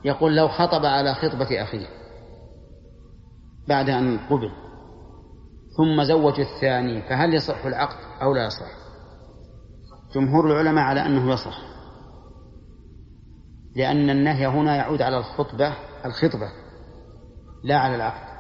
يقول لو خطب على خطبة أخيه بعد أن قبل ثم زوج الثاني فهل يصح العقد أو لا يصح؟ جمهور العلماء على أنه يصح، لأن النهي هنا يعود على الخطبة لا على العقد،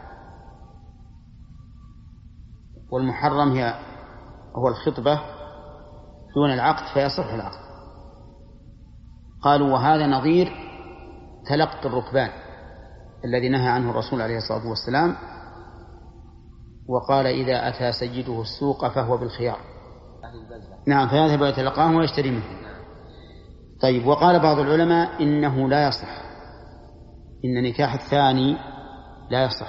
والمحرم هو الخطبة دون العقد فيصح العقد. قالوا وهذا نظير تلقي الركبان الذي نهى عنه الرسول عليه الصلاة والسلام، وقال إذا أتى سيده السوق فهو بالخيار. نعم، فيذهب ويتلقاه ويشتري منه. طيب، وقال بعض العلماء إنه لا يصح، إن نكاح الثاني لا يصح،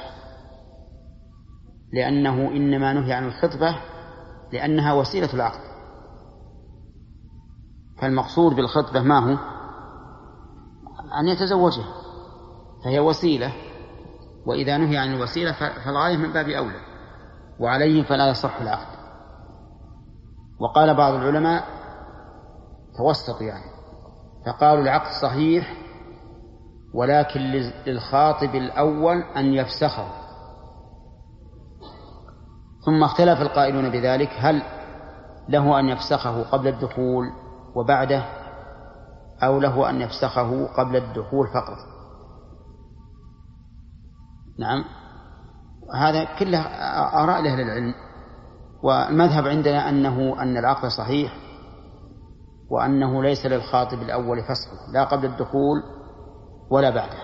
لأنه إنما نهي عن الخطبة لأنها وسيلة العقد، فالمقصود بالخطبة ما هو؟ أن يتزوجها، فهي وسيلة، وإذا نهي عن الوسيلة فالغاية من باب أولى، وعليه فلا يصح العقد. وقال بعض العلماء توسط فقالوا العقد صحيح، ولكن للخاطب الأول أن يفسخه. ثم اختلف القائلون بذلك، هل له أن يفسخه قبل الدخول وبعده، أو له أن يفسخه قبل الدخول فقط؟ نعم، هذا كله آراء لأهل العلم، والمذهب عندنا أن العقد صحيح، وأنه ليس للخاطب الأول فسخه لا قبل الدخول ولا بعده،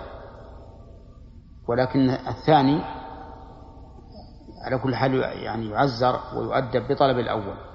ولكن الثاني على كل حال يعزر ويؤدب بطلب الأول.